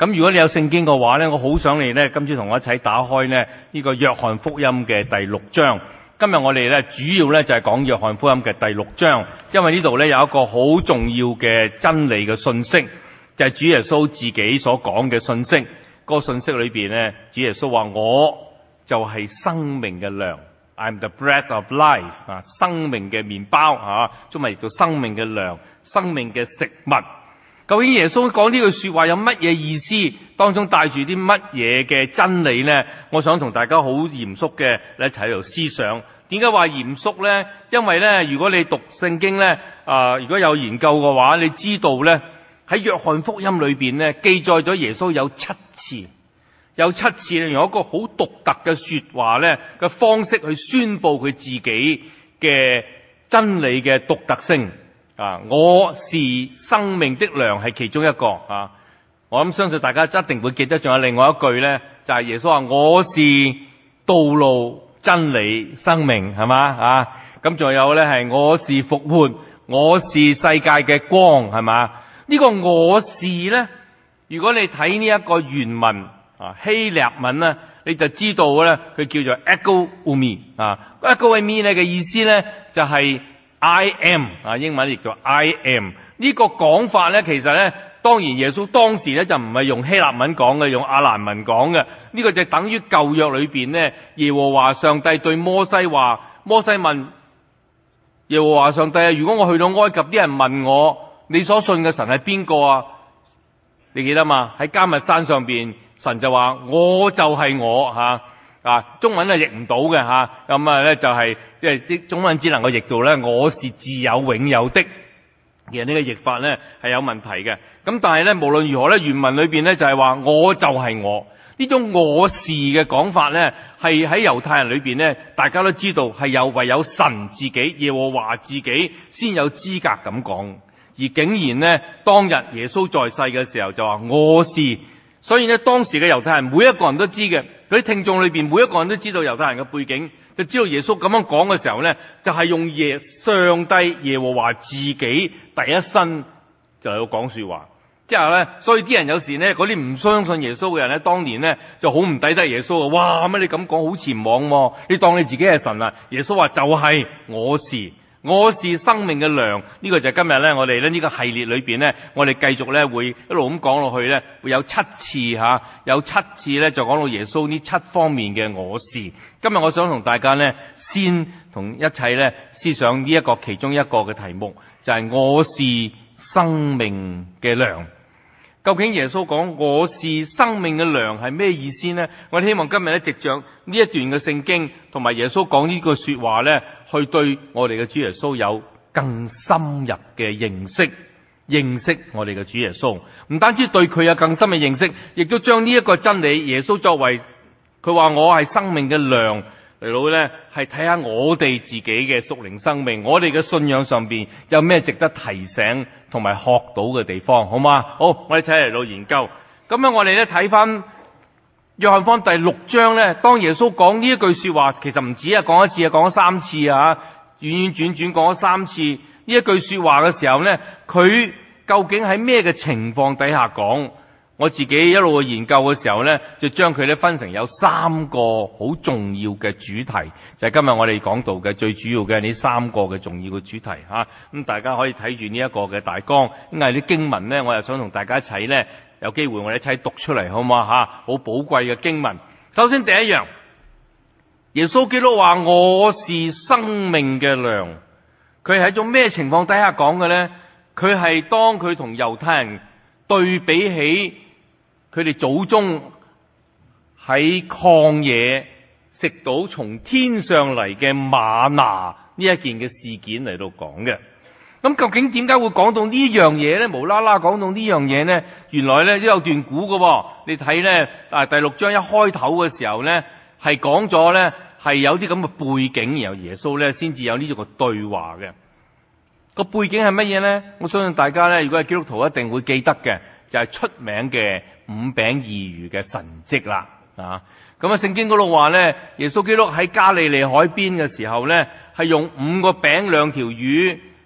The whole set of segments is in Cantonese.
咁如果你有聖經嘅話咧，我好想你咧今次同我一齊打開咧呢個約翰福音嘅第6章。今日我哋咧主要咧就係講約翰福音嘅第6章，因為呢度咧有一個好重要嘅真理嘅信息，就係主耶穌自己所講嘅信息。嗰個信息裏邊咧，主耶穌話我就係生命嘅糧 ，I'm the bread of life 啊，生命嘅麵包啊，中文譯做生命嘅糧，生命嘅食物。究竟耶穌講呢句說話有乜嘢意思？當中帶住啲乜嘢嘅真理呢？我想同大家好嚴肅嘅一齊喺度思想。點解話嚴肅呢？因為呢，如果你讀聖經呢，如果有研究嘅話，你知道呢，喺約翰福音裏邊呢，記載咗耶穌有7次用一個好獨特嘅說話呢嘅方式去宣布佢自己嘅真理嘅獨特性。我是生命的糧係其中一個啊！我諗相信大家一定會記得，仲有另外一句咧，就係耶穌話我是道路、真理、生命，係嘛啊？咁仲有咧係我是復活，我是世界嘅光，係嘛？呢個我是咧，如果你睇呢一個原文希臘文咧，你就知道咧，佢叫做 ego eimi ego eimi 咧嘅意思咧就係I am 英文亦叫 I am。 呢個講法咧，其實咧，當然耶穌當時咧就唔係用希臘文講嘅，用亞蘭文講嘅。呢個就等於舊約裏邊咧，耶和華上帝對摩西話，摩西問耶和華上帝啊，如果我去到埃及，啲人問我你所信嘅神係邊個啊？你記得嘛？喺迦密山上邊，神就話我就係我中文係譯唔到嘅咁咧就係即係中文只能夠譯做咧我是自有永有的。其實呢個譯法咧係有問題嘅。咁但係咧無論如何咧，原文裏邊咧就係話我就係我。呢種我是嘅講法咧，係喺猶太人裏邊咧，大家都知道係唯有神自己耶和華自己先有資格咁講。而竟然咧當日耶穌在世嘅時候就話我是。所以咧當時嘅猶太人每一個人都知嘅，嗰啲聽眾裏邊每一個人都知道猶太人嘅背景，就知道耶穌咁樣講嘅時候咧，就係用上帝耶和華自己第一身就嚟到講說話。之後咧，所以啲人有時咧，嗰啲唔相信耶穌嘅人咧，當年咧就好唔抵得耶穌啊！哇，乜你咁講好前往喎？你當你自己係神啊？耶穌話就係我是生命嘅糧。呢個就係今日咧我哋咧呢個系列裏邊咧，我哋繼續咧會一路咁講落去咧，會有7次有7次咧就講到耶穌呢7方面嘅我是。今日我想同大家咧先同一齊咧思想呢一個其中一個嘅題目，就係我是生命嘅糧。究竟耶穌講我是生命嘅糧係咩意思呢？我哋希望今日咧藉着呢一段嘅聖經同埋耶穌講呢句說話咧，去對我哋嘅主耶穌有更深入嘅認識我哋嘅主耶穌。唔單止對佢有更深嘅認識，亦都將呢一個真理，耶穌作為佢話我係生命嘅糧嚟到咧，係睇下我哋自己嘅屬靈生命，我哋嘅信仰上邊有咩值得提醒同埋學到嘅地方，好嗎？好，我哋一齊嚟到研究。咁樣我哋咧睇翻約翰福音第6章咧，當耶穌講呢一句說話，其實唔止講一次講咗3次轉轉講咗3次呢一句說話嘅時候咧，佢究竟喺咩嘅情況底下講？我自己一路去研究嘅時候咧，就將佢咧分成有3個好重要嘅主題，就係今日我哋講到嘅最主要嘅呢3個嘅重要嘅主題咁大家可以睇住呢一個嘅大綱，因為啲經文咧，我又想同大家一齊咧有機會我哋一齊讀出嚟，好嘛好寶貴嘅經文。首先第一樣，耶穌基督話我是生命嘅糧，佢係喺種咩情況底下講嘅咧？佢係當佢同猶太人對比起佢哋祖宗喺曠野食到從天上嚟嘅嗎哪呢一件嘅事件嚟到講嘅。咁究竟點解會講到呢樣嘢咧？無啦啦講到呢樣嘢咧，原來咧都有段古嘅。你睇咧第6章一開頭嘅時候咧，係講咗咧係有啲咁嘅背景，然後耶穌咧先至有呢個對話嘅。個背景係乜嘢咧？我相信大家咧，如果係基督徒一定會記得嘅，就係出名嘅5餅2魚嘅神蹟啦。咁聖經嗰度話咧，耶穌基督喺加利利海邊嘅時候咧，係用5個餅2條魚，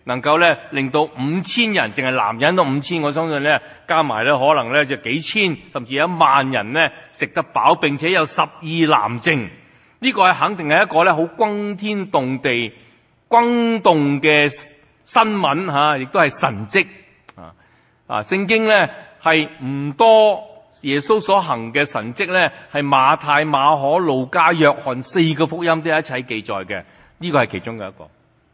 能夠咧令到5000人，淨係男人都5000，我相信咧加埋咧可能咧就幾千，甚至有10000人咧食得飽，並且有12南征。呢個係肯定係一個咧好轟天動地、轟動嘅新聞嚇，亦都係神蹟聖經咧係唔多耶穌所行嘅神蹟咧，係馬太、馬可、路加、約翰4個福音都一齊記載嘅，呢個係其中嘅一個。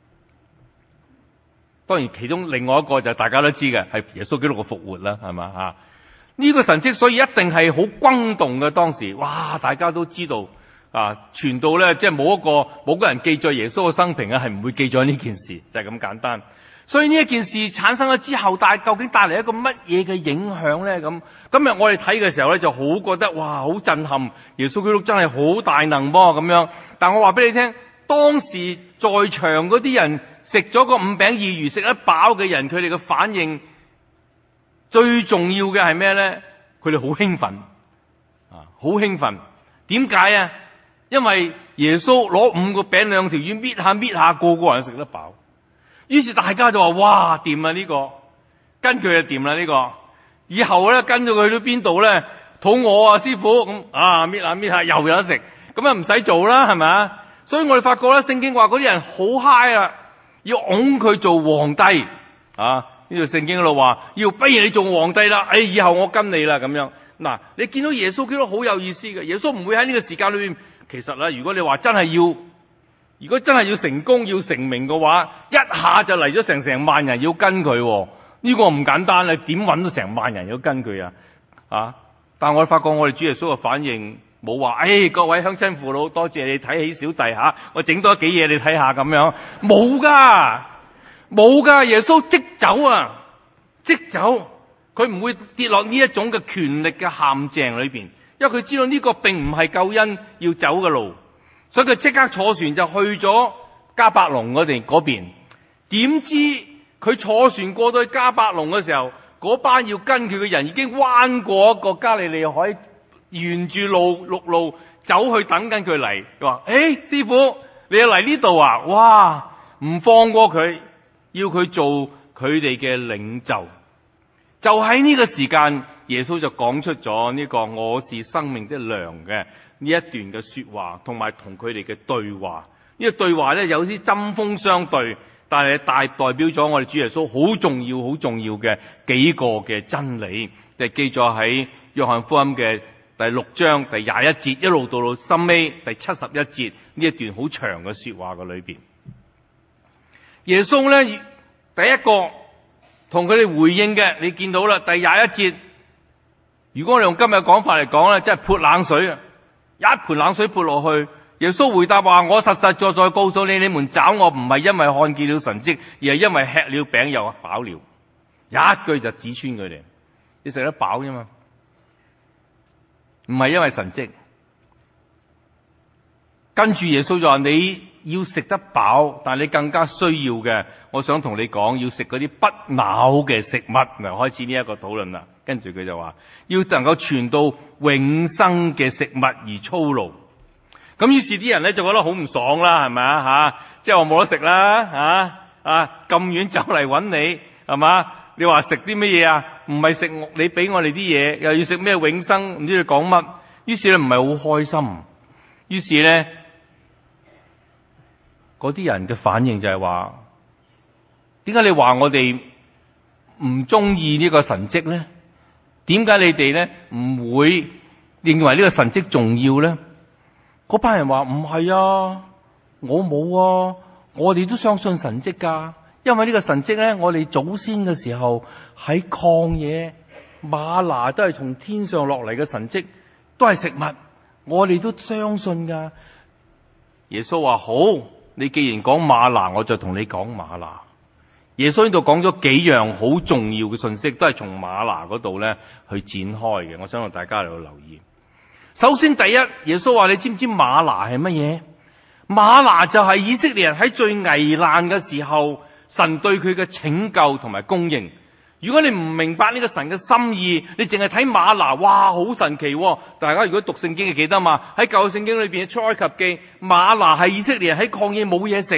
當然其中另外一個就大家都知嘅係耶穌基督嘅復活啦，係嘛嚇？呢個神蹟所以一定係好轟動嘅，當時哇大家都知道傳到咧即係冇個人記載耶穌嘅生平係唔會記載呢件事，就係咁簡單。所以呢一件事產生咗之後，究竟帶嚟一個乜嘢嘅影響咧？咁今日我哋睇嘅時候咧，就好覺得哇好震撼，耶穌基督真係好大能噃咁樣。但我話俾你聽，當時在場嗰啲人食咗個5餅2魚食得飽嘅人，佢哋嘅反應最重要嘅係咩咧？佢哋好興奮好興奮。點解啊？因為耶穌攞5個餅2條魚搣下，個個人食得飽。於是大家就話：哇，掂啊呢個，跟佢就掂啦呢個。以後咧跟咗佢去到邊度咧，肚餓啊師傅咁搣下又有得食，咁啊唔使做啦係咪啊？所以我哋發覺咧，聖經話嗰啲人好嗨啊，要擁佢做皇帝呢度聖經嗰度話要不如你做皇帝啦，以後我跟你啦咁樣。嗱，你見到耶穌基督好有意思嘅，耶穌唔會喺呢個時間裏邊。其實咧，如果你話真係要成功要成名嘅話，一下就嚟咗成萬人要跟佢，呢個唔簡單，你點搵到成萬人要跟佢啊？但係我發覺我哋主耶穌嘅反應冇話，各位鄉親父老，多謝你睇起小弟我整多幾嘢你睇下咁樣，冇噶，耶穌即走，佢唔會跌落呢一種嘅權力嘅陷阱裏邊，因為佢知道呢個並唔係救恩要走嘅路。所以佢即刻坐船就去咗迦百農嗰邊。點知佢坐船過到去迦百農嘅時候，嗰班要跟佢嘅人已經彎過一個加利利海，沿住陸路走去等緊佢嚟。佢話：師傅，你又嚟呢度啊？哇！唔放過佢，要佢做佢哋嘅領袖。就喺呢個時間，耶穌就講出咗呢個我是生命的糧嘅呢一段嘅說話，同埋同佢哋嘅對話。呢個對話咧有啲針鋒相對，但係代表咗我哋主耶穌好重要嘅幾個嘅真理，就記載喺約翰福音嘅第6章第21節，一路到深尾第71節呢一段好長嘅說話嘅裏邊。耶穌咧第一個同佢哋回應嘅，你見到啦，第21節。如果我哋用今日講法嚟講咧，真係潑冷水啊！一盆冷水潑落去。耶穌回答話：我實實在在告訴你，你們找我唔係因為看見了神蹟，而係因為吃了餅又飽了。一句就指穿佢哋，你食得飽啫嘛，唔係因為神蹟。跟住耶穌就話：你要食得飽，但係你更加需要嘅，我想同你講，要食嗰啲不朽嘅食物。嗱，開始呢一個討論啦。跟住佢就話：要能夠傳到永生嘅食物而操勞。咁於是啲人咧就覺得好唔爽啦，係咪啊？即係我冇得食啦，咁遠走嚟揾你，係嘛？你話食啲乜嘢啊？唔係食你俾我哋啲嘢，又要食咩永生？唔知你講乜？於是咧唔係好開心。於是咧嗰啲人嘅反應就係話：點解你話我哋唔中意呢個神蹟咧？點解你哋咧唔會認為呢個神蹟重要咧？嗰班人話：唔係啊，我冇啊，我哋都相信神蹟噶。因為呢個神蹟咧，我哋祖先嘅時候喺曠野嗎哪都係從天上落嚟嘅神蹟，都係食物，我哋都相信噶。耶穌話：好，你既然講嗎哪，我就同你講嗎哪。耶穌呢度講咗幾樣好重要嘅信息，都係從嗎哪嗰度咧去展開嘅。我想同大家嚟到留意。首先第一，耶穌話：你知唔知嗎哪係乜嘢？嗎哪就係以色列人喺最危難嘅時候，神對佢嘅拯救同埋供應。如果你唔明白呢個神嘅心意，你淨係睇嗎哪，哇，好神奇喎！大家如果讀聖經嘅記得嘛？喺舊聖經裏邊出埃及記，嗎哪係以色列人喺曠野冇嘢食，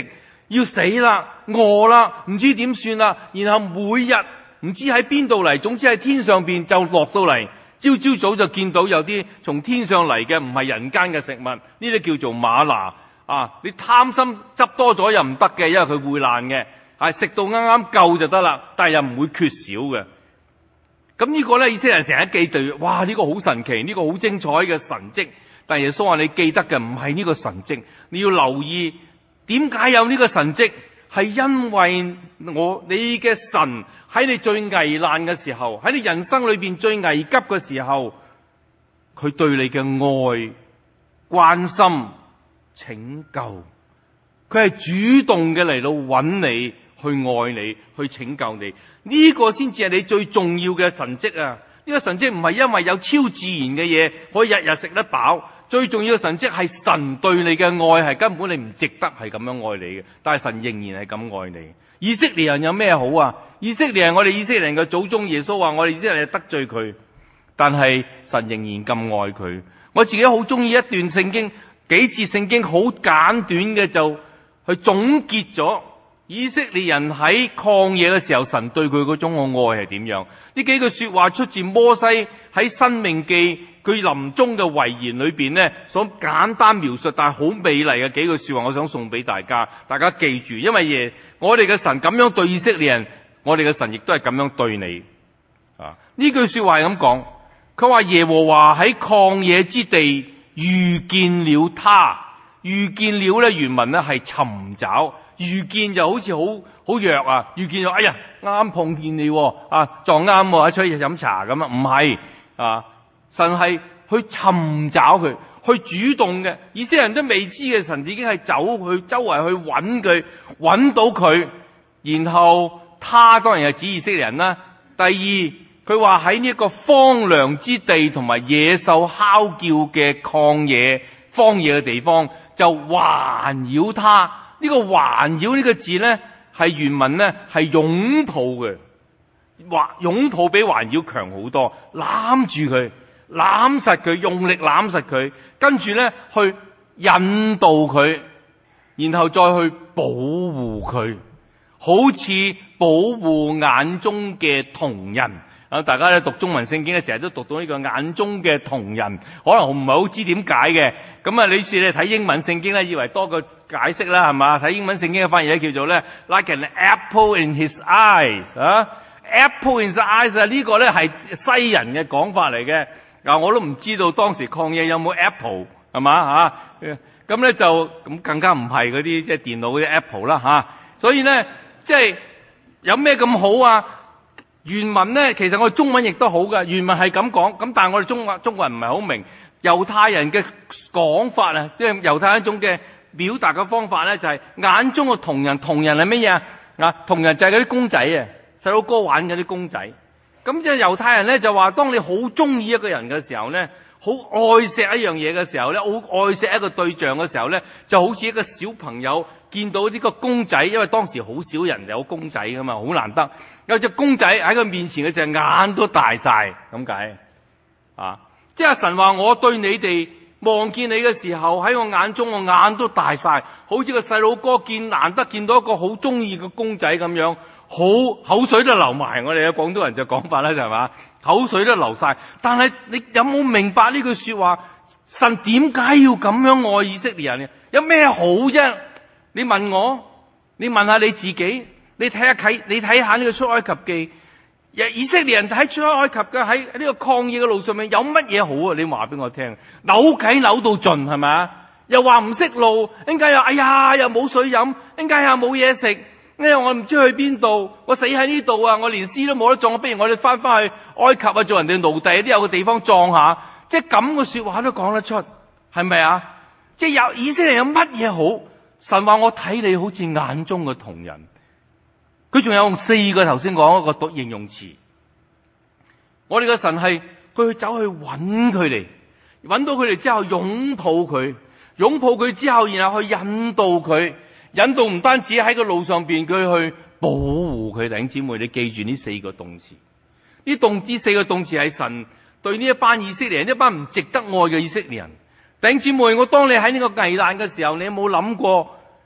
要死啦，餓啦，唔知點算啦，然後每日唔知喺邊度嚟，總之喺天上邊就落到嚟，朝朝早就見到有啲從天上嚟嘅唔係人間嘅食物，呢啲叫做嗎哪啊！你貪心執多咗又唔得嘅，因為佢會爛嘅，係食到啱啱夠就得啦，但係又唔會缺少嘅。咁呢個咧，以色列人成日記住，哇！呢個好神奇，呢個好精彩嘅神蹟。但耶穌話你記得嘅唔係呢個神蹟，你要留意點解有呢個神蹟，係因為你嘅神喺你最危難嘅時候，喺你人生裏邊最危急嘅時候，佢對你嘅愛、關心、拯救，佢係主動嘅嚟到揾你，去愛你，去拯救你。呢個先至係你最重要嘅神蹟啊！呢個神蹟唔係因為有超自然嘅嘢可以日日食得飽，最重要嘅神蹟係神對你嘅愛係根本你唔值得係咁樣愛你嘅，但係神仍然係咁愛你。以色列人有咩好啊？以色列人，我哋以色列人嘅祖宗耶穌話我哋以色列人得罪佢，但係神仍然咁愛佢。我自己好中意一段聖經，幾節聖經好簡短嘅就去總結咗以色列人喺曠野嘅時候，神對佢嗰種嘅愛係點樣？呢幾句說話出自摩西喺申命記佢臨終嘅遺言裏邊呢，所簡單描述但係好美麗嘅幾句說話，我想送俾大家，大家記住，因為我哋嘅神咁樣對以色列人，我哋嘅神亦都係咁樣對你。呢句說話係咁講，佢話耶和華喺曠野之地遇見了他，遇見了咧，原文咧係尋找。遇見就好似好弱啊！遇見咗，哎呀，啱碰見你撞啱喎，出去飲茶咁啊？唔係啊，神係去尋找佢，去主動嘅。以色列人都未知嘅，神已經係走去周圍去揾佢，揾到佢，然後他當然係指以色列人啦。第二，佢話喺呢一個荒涼之地同埋野獸哮叫嘅曠野、荒野嘅地方，就環繞他。呢個環繞呢個字呢，係原文呢係擁抱嘅，擁抱比環繞強好多，攬住佢，攬實佢，用力攬實佢，跟住呢去引導佢，然後再去保護佢，好似保護眼中嘅瞳人。大家咧讀中文聖經咧，成日都讀到呢個眼中嘅瞳人，可能唔係好知點解嘅。咁啊，你睇英文聖經咧，以為多個解釋啦，係嘛？睇英文聖經嘅翻譯咧，叫做咧 like an apple in his eyes 啊 ，apple in his eyes 啊，呢個咧係西人嘅講法嚟嘅。嗱，我都唔知道當時曠野有冇 apple 係嘛嚇？咁咧就咁更加唔係嗰啲即係電腦嗰啲 apple 啦嚇。所以咧即係有咩咁好啊？原文咧，其實我哋中文亦都好嘅，原文係咁講，咁但係我哋中國人唔係好明猶太人嘅講法啊，即係猶太人一種嘅表達嘅方法咧，就係眼中嘅瞳人，瞳人係乜嘢啊？瞳人就係嗰啲公仔啊，細佬哥玩嗰啲公仔。咁即係猶太人咧就話，當你好中意一個人嘅時候咧，好愛錫一樣嘢嘅時候咧，好愛錫一個對象嘅時候咧，就好似一個小朋友見到呢個公仔，因為當時好少人有公仔噶嘛，好難得有隻公仔喺佢面前嘅時候，眼都大晒咁解啊！即係神話我對你哋望見你嘅時候，喺我眼中我眼都大晒，好似個細佬哥難得見到一個好中意嘅公仔咁樣，好口水都流埋。我哋嘅廣東人就講法咧，就係嘛，口水都流晒。但係你有冇明白呢句說話？神點解要咁樣愛以色列人？有咩好啫？你問我，你問下你自己，你睇下呢個出埃及記，以色列人喺出埃及嘅喺呢個曠野嘅路上面有乜嘢好啊？你話俾我聽，扭計扭到盡係咪？又話唔識路，點解又哎呀又冇水飲，點解又冇嘢食？我唔知去邊度，我死喺呢度啊！我連屍都冇得葬，不如我哋翻去埃及啊，做人哋奴隸，都有個地方葬下。即係咁嘅說話都講得出，係咪啊？即係有以色列人有乜嘢好？神話我睇你好似眼中嘅瞳人。佢仲有用4個頭先講一個形容詞。我哋嘅神係佢去走去揾佢哋，揾到佢哋之後擁抱佢，擁抱佢之後然後去引導佢，引導唔單止喺個路上邊，佢去保護佢。弟兄姊妹，你記住呢4個動詞，呢4個動詞係神對呢一班以色列人，一班唔值得愛嘅以色列人。弟兄姊妹，當你喺呢個危難嘅時候，你有冇諗過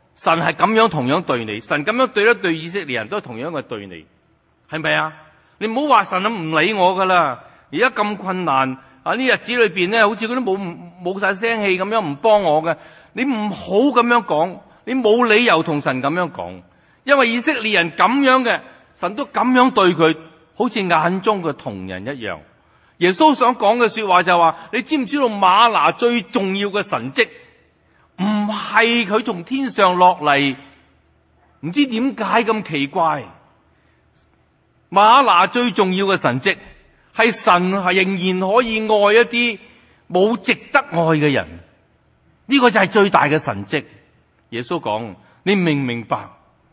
神係咁樣同樣對你，神咁樣對以色列人都係同樣嘅對你，係咪啊？你唔好話神唔理我噶啦，而家咁困難啊，呢日子裏邊咧，好似佢都冇晒聲氣咁樣唔幫我嘅，你唔好咁樣講，你冇理由同神咁樣講，因為以色列人咁樣嘅，神都咁樣對佢，好似眼中嘅瞳人一樣。耶穌想講嘅說話就話，你知唔知道嗎哪最重要嘅神蹟唔係佢從天上落嚟，唔知點解咁奇怪。嗎哪最重要嘅神蹟係神係仍然可以愛一啲冇值得愛嘅人，呢個就係最大嘅神蹟。耶穌講，你明唔明白？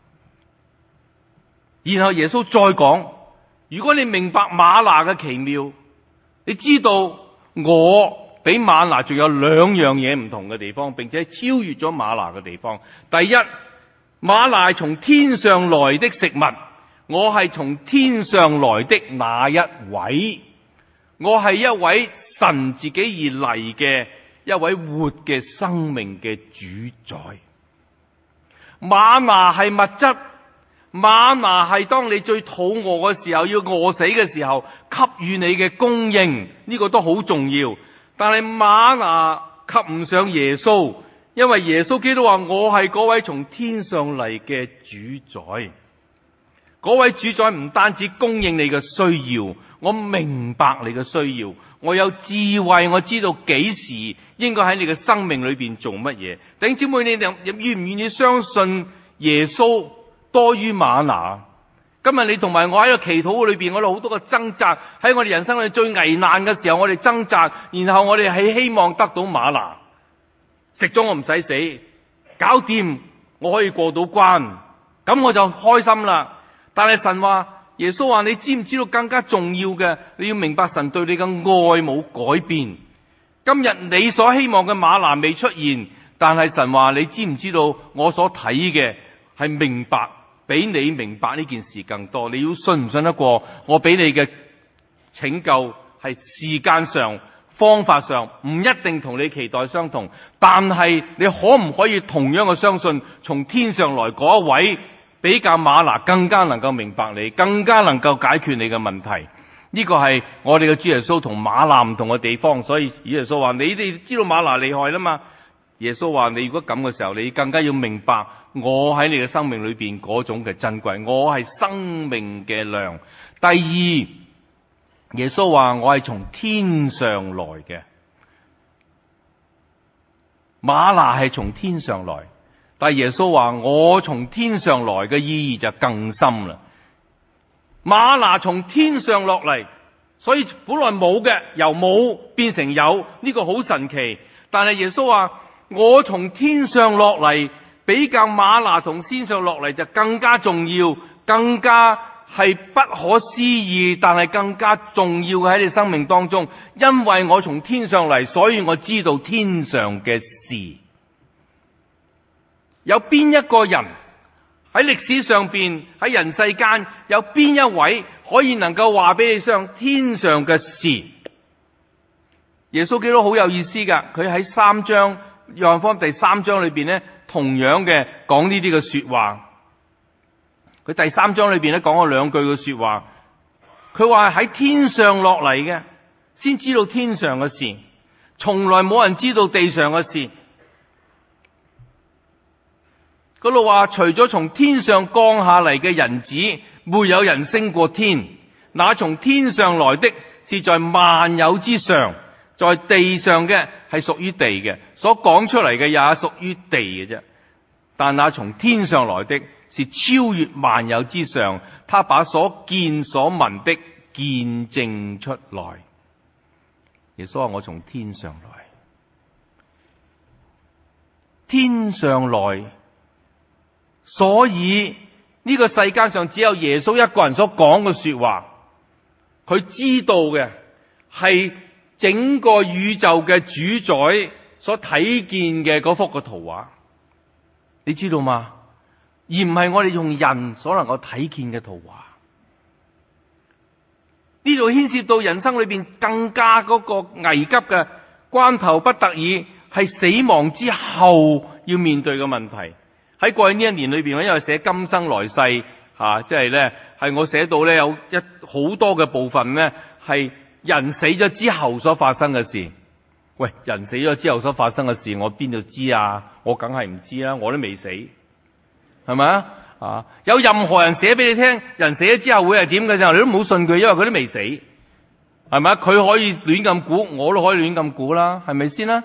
然後耶穌再講，如果你明白嗎哪嘅奇妙，你知道我比嗎哪仲有兩樣嘢唔同嘅地方，並且超越咗嗎哪嘅地方。第一，嗎哪係從天上來的食物，我係從天上來的那一位，我係一位神自己而嚟嘅一位活嘅生命嘅主宰。嗎哪係物質，嗎哪係當你最肚餓嘅時候，要餓死嘅時候給予你嘅供應，呢個都好重要。但係嗎哪及唔上耶穌，因為耶穌基督話，我係嗰位從天上嚟嘅主宰。嗰位主宰唔單止供應你嘅需要，我明白你嘅需要，我有智慧，我知道幾時應該喺你嘅生命裏邊做乜嘢。弟兄姊妹，你哋願唔願意相信耶穌多於嗎哪？今日你同埋我喺個祈禱裏邊，我哋好多個掙扎，喺我哋人生裏最危難嘅時候，我哋掙扎，然後我哋係希望得到嗎哪，食咗我唔使死，搞掂我可以過到關，咁我就開心啦。但係神話，耶穌話，你知唔知道更加重要嘅？你要明白神對你嘅愛冇改變。今日你所希望嘅嗎哪未出現，但係神話，你知唔知道我所睇嘅係明白，比你明白呢件事更多。你要信唔信得過我俾你嘅拯救係時間上方法上唔一定同你期待相同，但係你可唔可以同樣嘅相信從天上來嗰一位比較嗎哪更加能夠明白你，更加能夠解決你嘅問題？呢個係我哋嘅主耶穌同嗎哪唔同嘅地方。所以主耶穌話，你哋知道嗎哪厲害啦嘛？耶穌話，你如果咁嘅時候，你更加要明白我喺你嘅生命裏邊嗰種嘅珍貴，我係生命嘅糧。第二，耶穌話我係從天上來嘅，嗎哪係從天上來，但係耶穌話我從天上來嘅意義就更深啦。嗎哪從天上落嚟，所以本來冇嘅由冇變成有，呢個好神奇。但係耶穌話我從天上落嚟，比較嗎哪同天上落嚟就更加重要，更加係不可思議，但係更加重要嘅喺你生命當中。因為我從天上嚟，所以我知道天上嘅事。有邊一個人喺歷史上邊，喺人世間有邊一位可以能夠話俾你聽天上嘅事？耶穌基督好有意思噶，佢喺3章約翰福音第3章裏邊咧，同樣嘅講呢啲嘅說話。佢第3章裏邊咧講咗2句嘅說話。佢話喺天上落嚟嘅先知道天上嘅事，從來冇人知道地上嘅事。嗰度話，除咗從天上降下嚟嘅人子，沒有人升過天。那從天上來的是在萬有之上，在地上嘅係屬於地嘅，所講出嚟嘅也屬於地嘅啫。但那從天上來的是超越萬有之上，他把所見所聞的見證出來。耶穌話我從天上來，天上來。所以呢個世界上只有耶穌一個人所講嘅說話，佢知道嘅係整個宇宙嘅主宰所睇見嘅嗰幅嘅圖畫，你知道嗎？而唔係我哋用人所能夠睇見嘅圖畫。呢度牽涉到人生裏邊更加嗰個危急嘅關頭不得已，係死亡之後要面對嘅問題。 喺過去呢一年裏邊，我因為寫今生來世即係咧係我寫到咧有好多嘅部分咧係人死咗之後所發生嘅事。喂，人死咗之後所發生嘅事，我邊度知啊？我梗係唔知啦，我都未死，係咪啊？有任何人寫俾你聽，人死咗之後會係點嘅時候，你都唔好信佢，因為佢都未死，係咪啊？佢可以亂咁估，我都可以亂咁估啦，係咪先啦？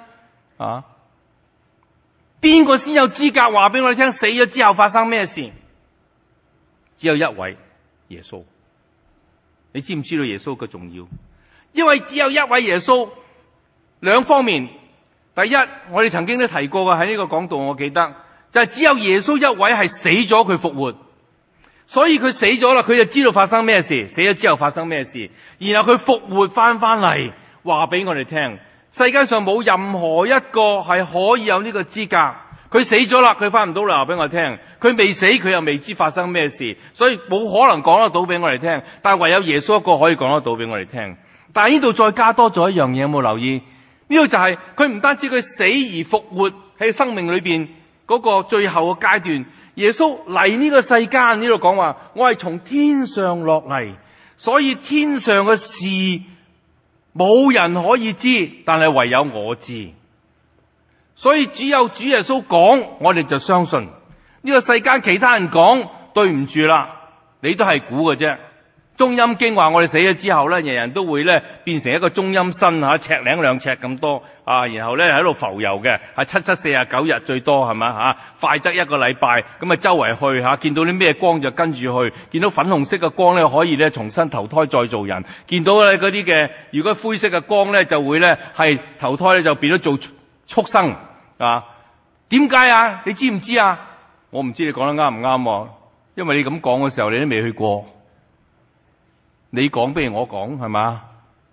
邊個先有資格話俾我哋聽死咗之後發生咩事？只有一位，耶穌。你知唔知道耶穌嘅重要？因為只有一位耶穌。兩方面，第一，我哋曾經都提過嘅喺呢個講道，我記得就係只有耶穌一位係死咗佢復活，所以佢死咗啦，佢就知道發生咩事，死咗之後發生咩事，然後佢復活翻嚟，話俾我哋聽，世界上冇任何一個係可以有呢個資格。佢死咗啦，佢翻唔到嚟話俾我哋聽，佢未死，佢又未知發生咩事，所以冇可能講得到俾我哋聽。但係唯有耶穌一個可以講得到俾我哋聽。但係呢度再加多咗一樣嘢，有冇留意？呢個就係佢唔單止佢死而復活喺生命裏邊嗰個最後嘅階段，耶穌嚟呢個世間呢度講話，我係從天上落嚟，所以天上嘅事冇人可以知，但係唯有我知，所以只有主耶穌講，我哋就相信。呢個世間其他人講，對唔住啦，你都係估嘅啫。中陰經話我哋死咗之後咧，人人都會咧變成一個中陰身尺零兩尺咁多然後咧喺度浮游嘅，749日最多係咪快則一個禮拜咁周圍去見到啲咩光就跟住去，見到粉紅色嘅光咧可以咧重新投胎再做人，見到咧嗰啲嘅如果灰色嘅光咧就會咧係投胎咧就變咗做畜生點解啊？你知唔知啊？我唔知你講得啱唔啱，因為你咁講嘅時候你都未去過。你講不如我講係嘛？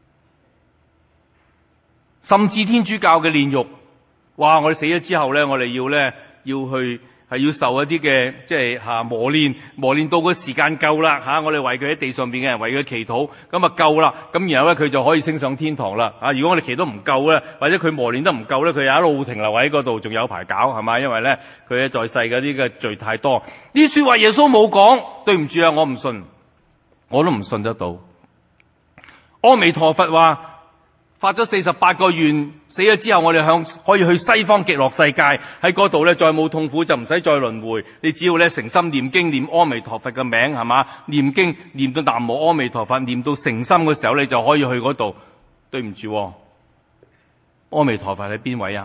甚至天主教嘅煉獄，哇！我哋死咗之後咧，我哋要受一啲嘅即係磨練到個時間夠啦我哋為佢喺地上邊嘅人為佢祈禱，咁夠啦，咁然後咧佢就可以升上天堂啦如果我哋祈禱唔夠咧，或者佢磨練得唔夠咧，佢又一路停留喺嗰度，仲有排搞係嘛？因為咧佢在世嗰啲嘅罪太多。呢啲說話耶穌冇講，對唔住我唔信。我都唔信得到。阿彌陀佛話發咗48個願，死咗之後我哋可以去西方極樂世界，喺嗰度咧再冇痛苦，就唔使再輪迴。你只要咧誠心念經念阿彌陀佛嘅名係嘛，念經念到南無阿彌陀佛，念到誠心嘅時候，你就可以去嗰度。對唔住阿彌陀佛係邊位啊？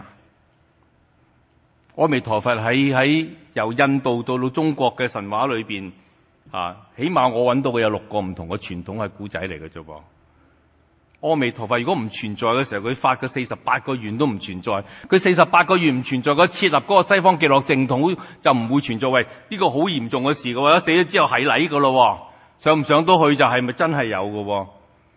阿彌陀佛喺由印度到中國嘅神話裏邊起碼我揾到嘅有6個唔同嘅傳統係古仔嚟嘅啫噃。阿彌陀佛如果唔存在嘅時候，佢發嘅48個願都唔存在。佢48個願唔存在，佢設立嗰個西方極樂淨土就唔會存在。喂，呢個好嚴重嘅事嘅喎，死咗之後係禮嘅咯，上唔上到去就係咪真係有嘅？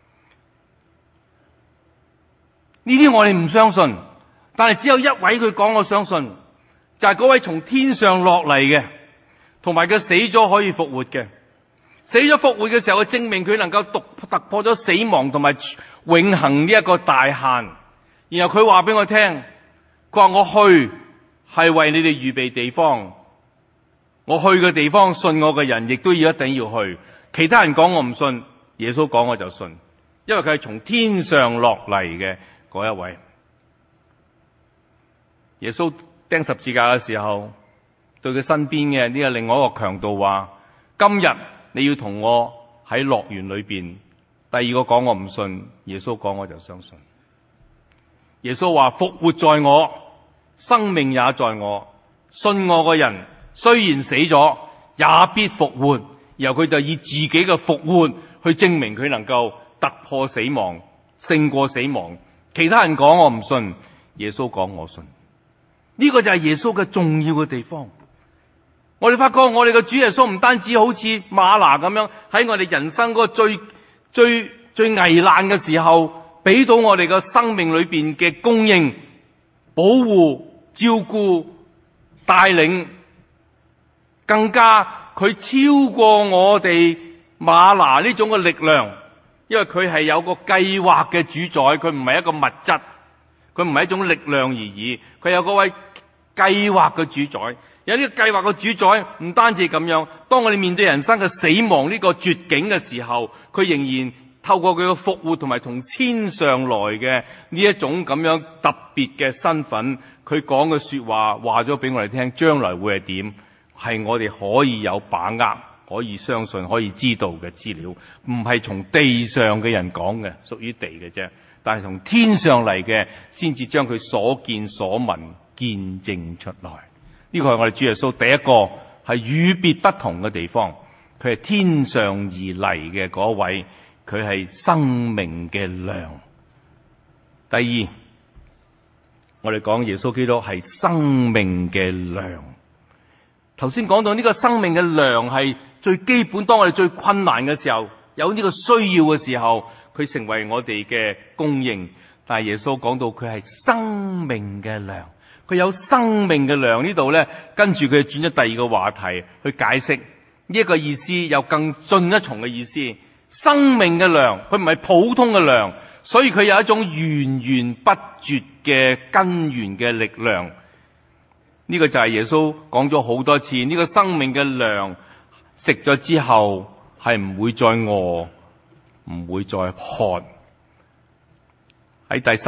呢啲我哋唔相信，但係只有一位佢講我相信，就係嗰位從天上落嚟嘅，同埋佢死咗可以復活嘅。死咗復活嘅時候，佢證明佢能夠突破咗死亡同埋永恆呢一個大限。然後佢話俾我聽，佢話我去係為你哋預備地方，我去嘅地方信我嘅人亦都一定要去。其他人講我唔信，耶穌講我就信，因為佢係從天上落嚟嘅嗰一位。耶穌釘十字架嘅時候，對佢身邊嘅呢個另外一個強盜話：今日你要同我喺樂園裏邊。第二個講我唔信，耶穌講我就相信。耶穌話：復活在我，生命也在我，信我嘅人雖然死咗，也必復活。然後佢就以自己嘅復活去證明佢能夠突破死亡，勝過死亡。其他人講我唔信，耶穌講我信。呢個就係耶穌嘅重要嘅地方。我哋發覺我哋嘅主耶穌唔單止好似嗎哪咁樣喺我哋人生嗰個最危難嘅時候，俾到我哋嘅生命裏邊嘅供應、保護、照顧、帶領，更加佢超過我哋嗎哪呢種嘅力量，因為佢係有個計劃嘅主宰，佢唔係一個物質，佢唔係一種力量而已，佢有嗰位計劃嘅主宰。 有呢個計劃嘅主宰。唔單止咁樣，當我哋面對人生嘅死亡呢個絕境嘅時候，佢仍然透過佢嘅復活同埋從天上來嘅呢一種咁樣特別嘅身份，佢講嘅說話話咗俾我哋聽，將來會係點，係我哋可以有把握、可以相信、可以知道嘅資料，唔係從地上嘅人講嘅，屬於地嘅啫，但係從天上嚟嘅，先至將佢所見所聞見證出來。呢個係我哋主耶穌第一個係與別不同嘅地方，佢係天上而嚟嘅嗰位，佢係生命嘅糧。第二，我哋講耶穌基督係生命嘅糧。頭先講到呢個生命嘅糧係最基本，當我哋最困難嘅時候，有呢個需要嘅時候，佢成為我哋嘅供應。但係耶穌講到佢係生命嘅糧，佢有生命嘅糧。呢度呢，跟住佢轉咗第二個話題去解釋呢一個意思，有更進一重嘅意思。生命嘅糧，佢唔係普通嘅糧，所以佢有一種源源不絕嘅根源嘅力量。呢個就係耶穌講咗好多次，呢個生命嘅糧食咗之後係唔會再餓，唔會再渴。喺第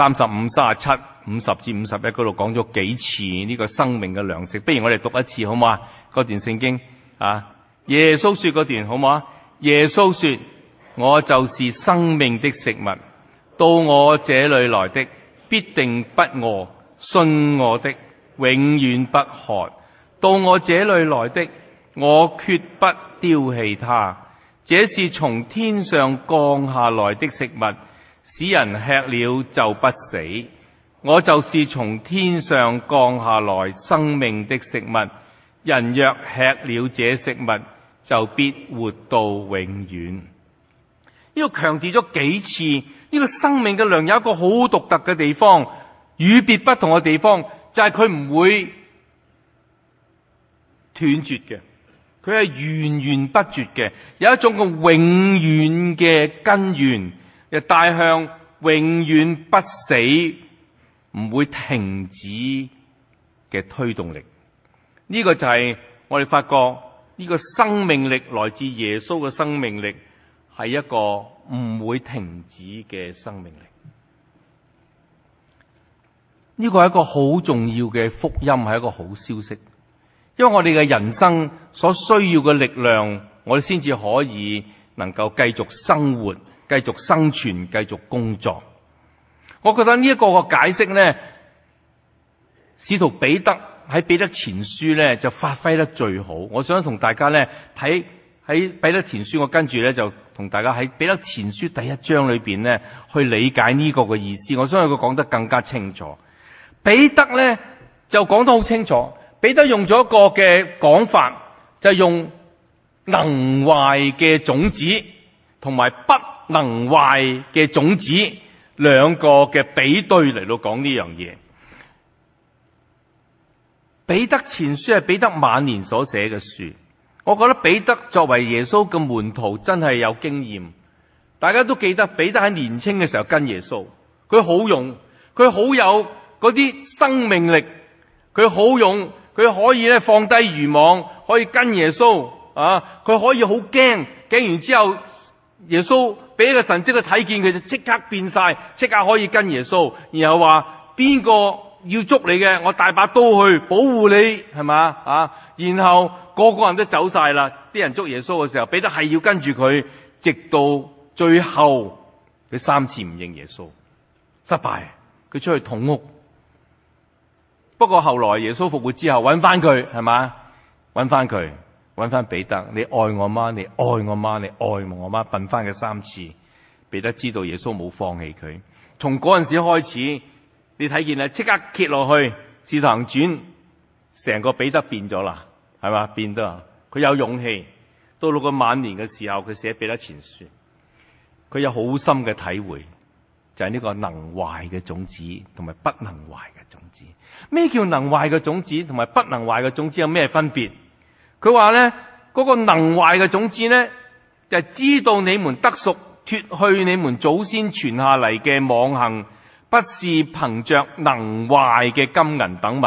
35、37、50至51嗰度講咗幾次呢個生命嘅糧食。不如我哋讀一次好嗎？嗰段聖經啊，耶穌說嗰段好嗎？耶穌說：我就是生命的食物，到我這裏來的必定不餓，信我的永遠不渴。到我這裏來的，我決不丟棄他。這是從天上降下來的食物，使人吃了就不死。我就是從天上降下來生命的食物，人若吃了這食物，就必活到永遠。呢個強調咗幾次，呢個生命嘅糧有一個好獨特嘅地方，與別不同嘅地方就係佢唔會斷絕嘅，佢係源源不絕嘅，有一種個永遠嘅根源，又帶向永遠不死、唔會停止嘅推動力。呢個就係我哋發覺呢個生命力來自耶穌嘅生命力，係一個唔會停止嘅生命力。呢個係一個好重要嘅福音，係一個好消息。因為我哋嘅人生所需要嘅力量，我哋先至可以能夠繼續生活、繼續生存、繼續工作。我覺得呢一個嘅解釋呢，使徒彼得喺彼得前書呢就發揮得最好。我想同大家呢睇喺彼得前書，我跟住呢就同大家喺彼得前書第1章裏邊呢去理解呢個嘅意思。我相信佢講得更加清楚。彼得呢就講得好清楚。彼得用咗一個嘅講法，就係用能壞嘅種子同埋不能壞嘅種子兩個嘅比對嚟到講呢樣嘢。彼得前書係彼得晚年所寫嘅書，我覺得彼得作為耶穌嘅門徒真係有經驗。大家都記得彼得喺年輕嘅時候跟耶穌，佢好勇，佢好有嗰啲生命力，佢好勇。佢可以咧放低漁網，可以跟耶穌啊！佢可以好驚完之後，耶穌俾一個神蹟佢睇見，佢就即刻變晒，即刻可以跟耶穌。然後話邊個要捉你嘅，我帶把刀去保護你，係嘛啊？然後個個人都走晒啦，啲人捉耶穌嘅時候，彼得係要跟住佢，直到最後佢3次唔認耶穌，失敗，佢出去捅屋。不過後來耶穌復活之後揾翻佢，係嘛？揾翻佢，揾翻彼得，你愛我嗎？你愛我嗎？你愛我嗎？笨翻佢3次，彼得知道耶穌冇放棄佢。從嗰陣時開始，你睇見啦，即刻揭落去《使徒行傳》，成個彼得變咗啦，係嘛？變得佢有勇氣。到佢個晚年嘅時候，佢寫彼得前書，佢有好深嘅體會。就係呢個能壞嘅種子同埋不能壞嘅種子。咩叫能壞嘅種子同埋不能壞嘅種子有咩分別？佢話呢，嗰個能壞嘅種子呢，就係知道你們得贖，脫去你們祖先傳下嚟嘅妄行，不是憑着能壞嘅金銀等物，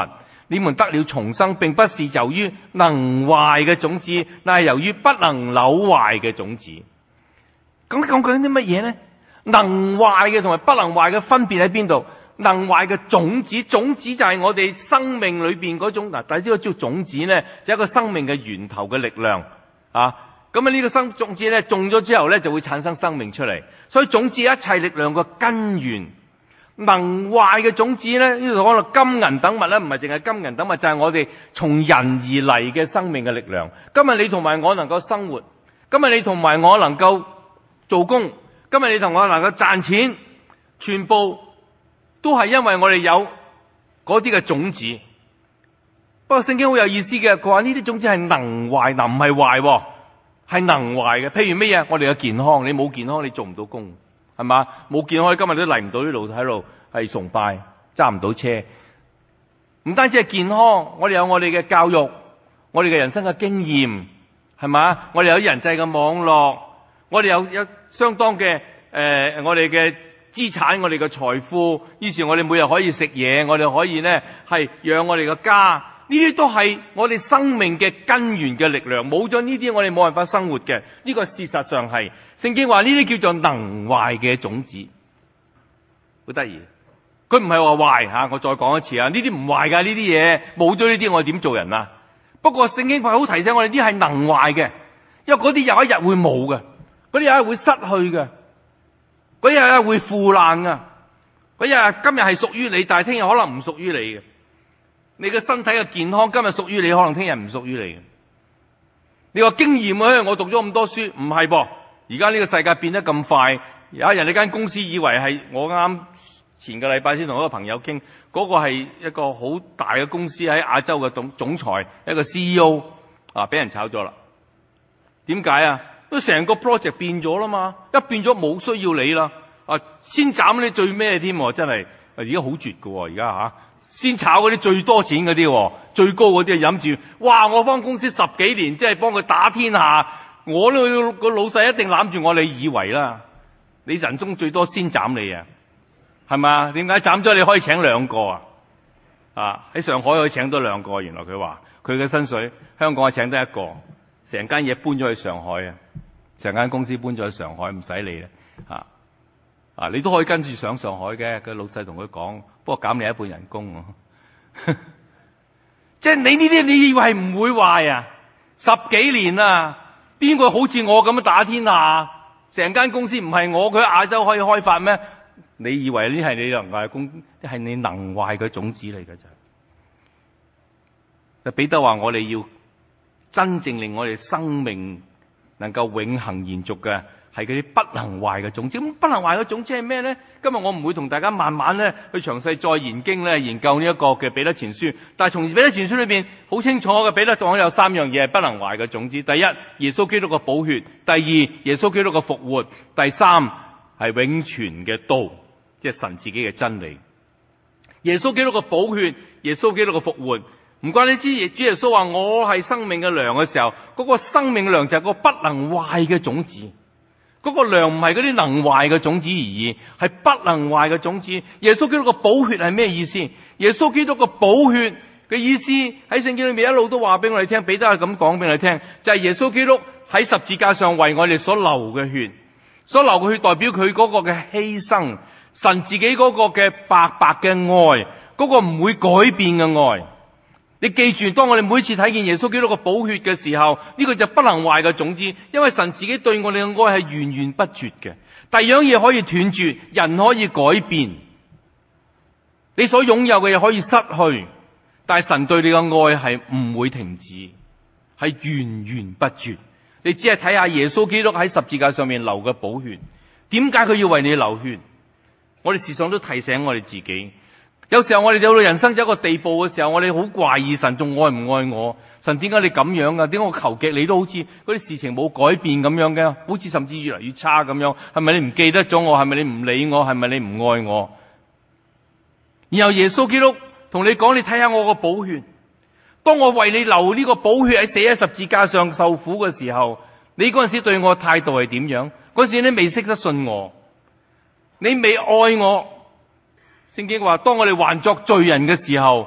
你們得了重生，並不是由於能壞嘅種子，但係由於不能朽壞嘅種子。咁講緊啲乜嘢呢？能壞嘅同埋不能壞嘅分別喺邊度？能壞嘅種子，種子就係我哋生命裏邊嗰種，大家知道種子呢，就係一個生命嘅源頭嘅力量啊。咁呢個種子呢，種咗之後呢，就會產生生命出嚟，所以種子係一切力量嘅根源。能壞嘅種子呢，呢度講到金銀等物呢，唔係淨係金銀等物，就係我哋從人而嚟嘅生命嘅力量。今日你同埋我能夠生活，今日你同埋我能夠做工，今日你同我能夠賺錢，全部都係因為我哋有嗰啲嘅種子。不過聖經好有意思嘅，佢話呢啲種子係能壞，嗱唔係壞，係能壞嘅。譬如咩嘢？我哋嘅健康，你冇健康你做唔到工，係嘛？冇健康你今日都嚟唔到呢度喺度係崇拜，揸唔到車。唔單止係健康，我哋有我哋嘅教育，我哋嘅人生嘅經驗，係嘛？我哋有人際嘅網絡，我哋有相當嘅我哋嘅資產，我哋嘅財富，於是我哋每日可以食嘢，我哋可以呢係養我哋嘅家。呢啲都係我哋生命嘅根源嘅力量，冇咗呢啲我哋冇辦法生活嘅。呢個事實上係聖經話呢啲叫做能壞嘅種子，好得意。佢唔係話壞吓，我再講一次啊，呢啲唔壞噶，呢啲嘢冇咗呢啲我哋點做人啊？不過聖經話好提醒我哋，呢啲係能壞嘅，因為嗰啲有一日會冇嘅，嗰啲有一日會失去嘅，嗰啲有一日會腐爛嘅，嗰日今日係屬於你，但係聽日可能唔屬於你嘅。你嘅身體嘅健康今日屬於你，可能聽日唔屬於你嘅。你話經驗啊，我讀咗咁多書，唔係噃。而家呢個世界變得咁快，有一日你間公司以為係，我啱前個禮拜先同一個朋友傾，嗰個係一個好大嘅公司喺亞洲嘅總裁，一個 CEO 啊，俾人炒咗啦。點解啊？都成個 project 變咗啦嘛，一變咗冇需要你啦，啊，先斬你最咩添？真係而家好絕㗎，而家吓。先炒嗰啲最多錢嗰啲，最高嗰啲飲住，哇！我幫公司10幾年，即係幫佢打天下，我呢個老細一定攬住我，你以為啦？你人中最多先斬你啊，係咪？點解斬咗你可以請2個啊？啊，喺上海可以請多2個，原來佢話佢嘅薪水，香港係請得1個，成間嘢搬咗去上海啊，成間公司搬咗去上海，唔使理啦，啊，你都可以跟住上上海嘅，個老細同佢講。不過減你1半人工，即係你呢啲，你以為係唔會壞啊？10幾年啊，邊個好似我咁樣打天下？成間公司唔係我，佢喺亞洲可以開發咩？你以為呢係你能壞工，係你能壞嘅種子嚟嘅就。彼得話：我哋要真正令我哋生命能夠永恆延續嘅，係嗰啲不能壞嘅種子。咁不能壞嘅種子係咩咧？今日我唔會同大家慢慢咧去詳細再研經咧研究呢一個嘅彼得前書，但係從彼得前書裏邊好清楚嘅，彼得講有3樣嘢係不能壞嘅種子。第一，耶穌基督嘅寶血；第二，耶穌基督嘅復活；第三係永存嘅道，即係神自己嘅真理。耶穌基督嘅寶血，耶穌基督嘅復活，唔怪你知主耶穌話我係生命嘅糧嘅時候，嗰個生命嘅糧就係個不能壞嘅種子。嗰個糧唔係嗰啲能壞嘅種子而已，係不能壞嘅種子。耶穌基督嘅寶血係咩意思？耶穌基督嘅寶血嘅意思喺聖經裏面一路都話俾我哋聽，彼得係咁講俾我哋聽，就係耶穌基督喺十字架上為我哋所流嘅血，所流嘅血代表佢嗰個嘅犧牲，神自己嗰個嘅白白嘅愛，嗰個唔會改變嘅愛。你記住，當我哋每次睇見耶穌基督嘅寶血嘅時候，呢個就不能壞嘅種子，因為神自己對我哋嘅愛係源源不絕嘅。第二樣嘢可以斷絕，人可以改變，你所擁有嘅嘢可以失去，但係神對你嘅愛係唔會停止，係源源不絕。你只係睇下耶穌基督喺十字架上面流嘅寶血，點解佢要為你流血？我哋時常都提醒我哋自己。有時候我哋到人生有一個地步嘅時候，我哋好懷疑神仲愛唔愛我？神點解你咁樣噶？點解我求極你都好似嗰啲事情冇改變咁樣嘅？好似甚至越嚟越差咁樣？係咪你唔記得咗我？係咪你唔理我？係咪你唔愛我？然後耶穌基督同你講：你睇下我個寶血，當我為你流呢個寶血喺死喺十字架上受苦嘅時候，你嗰陣時對我嘅態度係點樣？嗰陣時你未識得信我，你未愛我。聖經話：當我哋還作罪人嘅時候，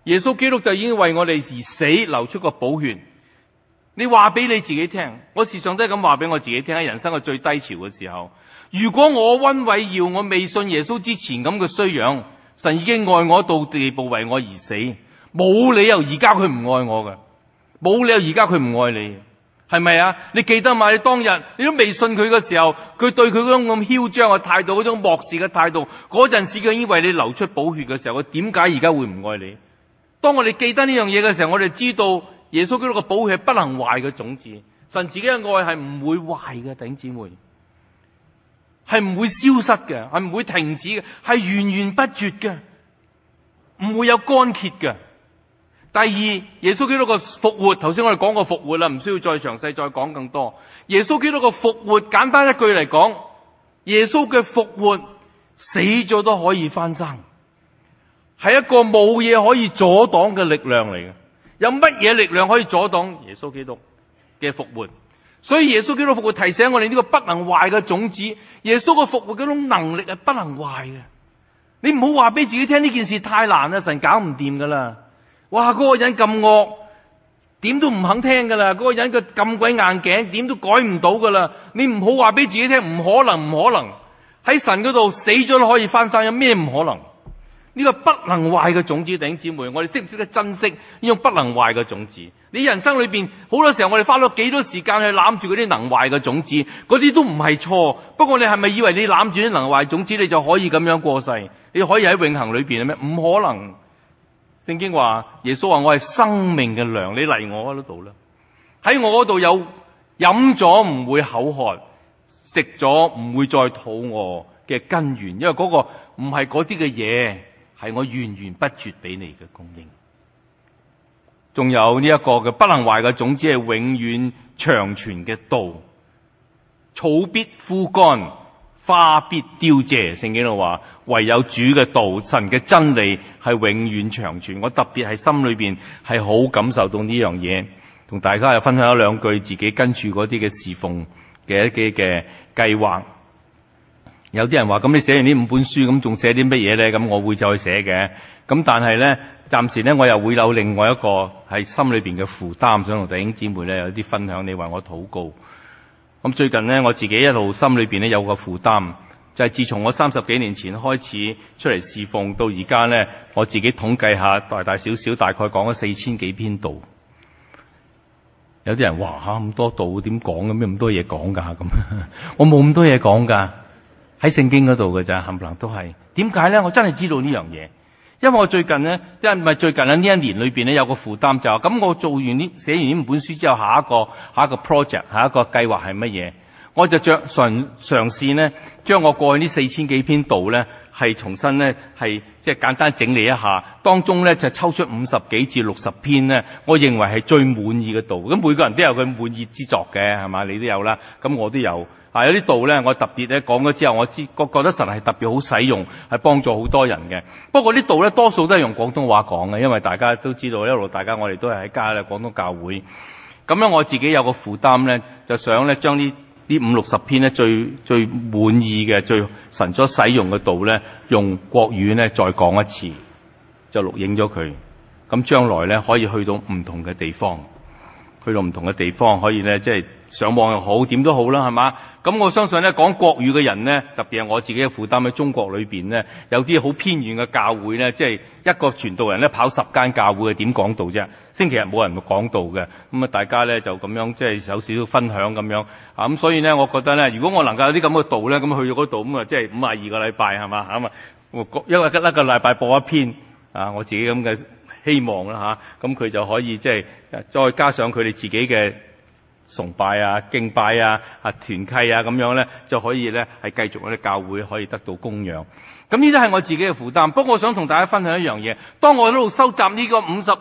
耶穌基督就已經為我哋而死，流出個寶血。你話俾你自己聽，我時常都係咁話俾我自己聽，喺人生嘅最低潮嘅時候，如果我溫偉耀，我未信耶穌之前咁嘅衰樣，神已經愛我到地步為我而死，冇理由而家佢唔愛我嘅，冇理由而家佢唔愛你，係咪啊？你記得嘛？你當日你都未信佢嘅時候，佢對佢嗰種咁囂張嘅態度，嗰種漠視嘅態度，嗰陣時佢已經為你流出寶血嘅時候，佢點解而家會唔愛你？當我哋記得呢樣嘢嘅時候，我哋知道耶穌基督嘅寶血係不能壞嘅種子，神自己嘅愛係唔會壞嘅，弟兄姊妹，係唔會消失嘅，係唔會停止嘅，係源源不絕嘅，唔會有乾竭嘅。第二，耶穌基督嘅復活，頭先我哋講過復活啦，唔需要再詳細再講更多。耶穌基督嘅復活，簡單一句嚟講，耶穌嘅復活，死咗都可以翻生，係一個冇嘢可以阻擋嘅力量嚟嘅。有乜嘢力量可以阻擋耶穌基督嘅復活？所以耶穌基督復活提醒我哋呢個不能壞嘅種子，耶穌嘅復活嗰種能力係不能壞嘅。你唔好話俾自己聽呢件事太難啦，神搞唔掂噶啦。哇，嗰個人咁惡，點都唔肯聽噶啦。嗰個人佢咁鬼硬頸，點都改唔到噶啦。你唔好話俾自己聽，唔可能，唔可能。喺神嗰度死咗都可以翻生，有咩唔可能？呢個不能壞嘅種子，弟兄姊妹，我哋識唔識得珍惜呢種不能壞嘅種子？你人生裏邊好多時候，我哋花咗幾多時間去攬住嗰啲能壞嘅種子，嗰啲都唔係錯。不過你係咪以為你攬住啲能壞種子，你就可以咁樣過世？你可以喺永恆裏邊咩？唔可能。聖經話，耶穌話我係生命嘅糧，你嚟我嗰度啦。喺我嗰度有飲咗唔會口渴，食咗唔會再肚餓嘅根源，因為嗰個唔係嗰啲嘅嘢。係我源源不絕俾你嘅供應，仲有呢一個嘅不能壞嘅種子係永遠長存嘅道，草必枯乾，花必凋謝。聖經度話，唯有主嘅道，神嘅真理係永遠長存。我特別係心裏邊係好感受到呢樣嘢，同大家又分享一兩句自己跟住嗰啲嘅侍奉嘅一啲嘅計劃。有啲人話，咁你寫完呢5本書，咁仲寫啲乜嘢咧？咁我會再寫嘅。咁但係咧，暫時咧我又會有另外一個係心裏邊嘅負擔，想同弟兄姊妹咧有啲分享。你為我禱告。咁最近咧，我自己一路心裏邊咧有個負擔，就係自從我30幾年前開始出嚟侍奉到而家咧，我自己統計下大大小小大概講咗4000幾篇道。有啲人話咁多道點講嘅咩？咁多嘢講噶咁？我冇咁多嘢講噶。喺聖經嗰度嘅咋，冚唪唥都係。點解咧？我真係知道呢樣嘢，因為我最近咧，因為唔係最近呢一年裏邊咧有個負擔就係，咁我做完呢寫完呢5本書之後，下一個 project， 下一個計劃係乜嘢？我就嘗試咧，將我過去呢4000幾篇道咧，係重新咧係即係簡單整理一下，當中咧就抽出50幾至60篇咧，我認為係最滿意嘅道。咁每個人都有佢滿意之作嘅，係嘛？你都有啦，咁我都有。有啲道咧，我特別咧講咗之後，我覺得神係特別好使用，係幫助好多人嘅。不過啲道咧，多數都係用廣東話講嘅，因為大家都知道一路大家我哋都係喺家咧廣東教會。咁樣我自己有個負擔咧，就想咧將呢50-60篇咧最滿意嘅、最神所使用嘅道咧，用國語咧再講一次，就錄影咗佢。咁將來咧可以去到唔同嘅地方，可以咧即係上網又好，點都好啦，係嘛？咁我相信咧講國語嘅人咧，特別係我自己嘅負擔喺中國裏邊咧，有啲好偏遠嘅教會咧，即係一個傳道人咧跑10間教會，點講道啫？星期日冇人講道嘅，咁啊大家咧就咁樣即係有少少分享咁樣啊，咁所以咧我覺得咧，如果我能夠有啲咁嘅道咧，咁去到嗰度咁啊，即係52個禮拜係嘛？咁啊，一個禮拜播一篇啊，我自己咁嘅希望啦嚇，咁佢就可以即係再加上佢哋自己嘅崇拜啊、敬拜啊、團契啊咁樣咧，就可以咧係繼續我哋教會可以得到供養。咁呢啲係我自己嘅負擔。不過我想同大家分享一樣嘢，當我喺度收集呢個